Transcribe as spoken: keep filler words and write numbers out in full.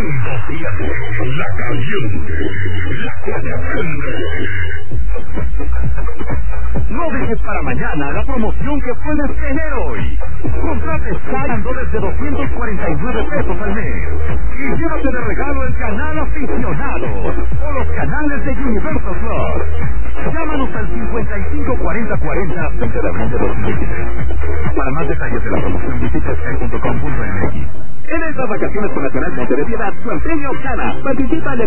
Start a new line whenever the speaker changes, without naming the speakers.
siete, la caliente, la que te prende.
No dejes para mañana la promoción que puedes tener hoy. Contrate Sky desde doscientos cuarenta y nueve pesos al mes y llévate de regalo el canal aficionado o los canales de Universal Plus. Llámanos al cincuenta y cinco cuarenta cuarenta veinte de abril de dos mil veintitrés. Para más detalles de la promoción visita sky punto com punto m x. En estas vacaciones con Nacional Monte de Piedad, su empeño gana. Participa en el